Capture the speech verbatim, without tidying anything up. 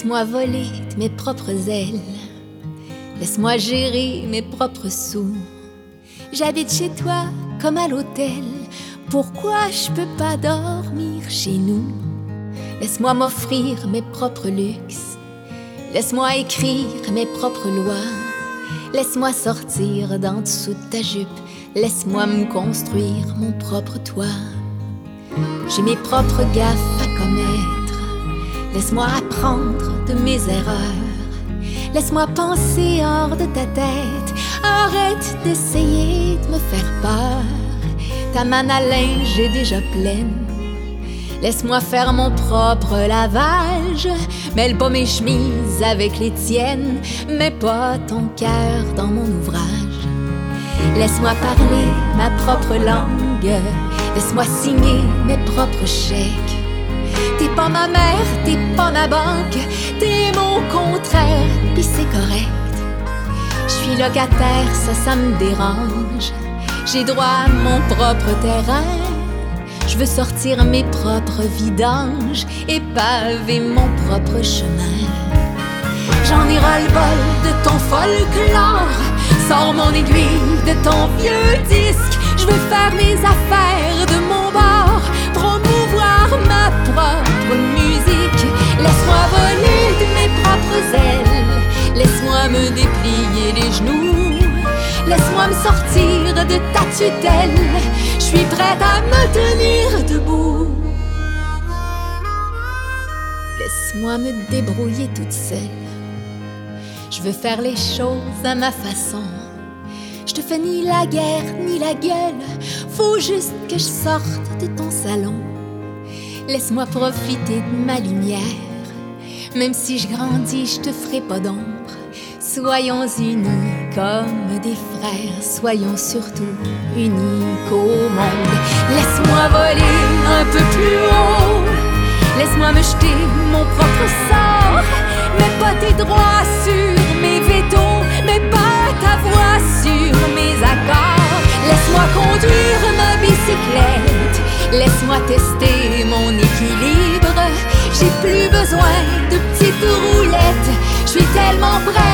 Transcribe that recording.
Laisse-moi voler de mes propres ailes. Laisse-moi gérer mes propres sous. J'habite chez toi comme à l'hôtel. Pourquoi je peux pas dormir chez nous? Laisse-moi m'offrir mes propres luxes. Laisse-moi écrire mes propres lois. Laisse-moi sortir d'en dessous de ta jupe. Laisse-moi me construire mon propre toit. J'ai mes propres gaffes à commettre. Laisse-moi apprendre de mes erreurs. Laisse-moi penser hors de ta tête. Arrête d'essayer de me faire peur. Ta manne à linge est déjà pleine. Laisse-moi faire mon propre lavage. Mêle pas mes chemises avec les tiennes. Mets pas ton cœur dans mon ouvrage. Laisse-moi parler ma propre langue. Laisse-moi signer mes propres chèques. T'es pas ma mère, t'es pas ma banque. T'es mon contraire, pis c'est correct. J'suis locataire, ça, ça me dérange. J'ai droit à mon propre terrain. Je veux sortir mes propres vidanges et paver mon propre chemin. J'en ai ras-le-bol de ton folklore. Sors mon aiguille de ton vieux disque. Je veux faire mes affaires de mon bord, promouvoir ma propre musique. Laisse-moi voler de mes propres ailes. Laisse-moi me déplier les genoux. Laisse-moi me sortir de ta tutelle. Je suis prête à me tenir debout. Laisse-moi me débrouiller toute seule. Je veux faire les choses à ma façon. Je te fais ni la guerre ni la gueule. Faut juste que je sorte de ton salon. Laisse-moi profiter de ma lumière. Même si je grandis, je te ferai pas d'ombre. Soyons unis comme des frères. Soyons surtout unis au monde. Laisse-moi voler un peu plus haut. Laisse-moi me jeter mon propre sort. Mets pas tes droits sur mes vétos. Mets pas ta voix sur mes accords. Laisse-moi conduire ma bicyclette. Laisse-moi tester mon équilibre. J'ai plus besoin de petites roulettes. Je suis tellement prête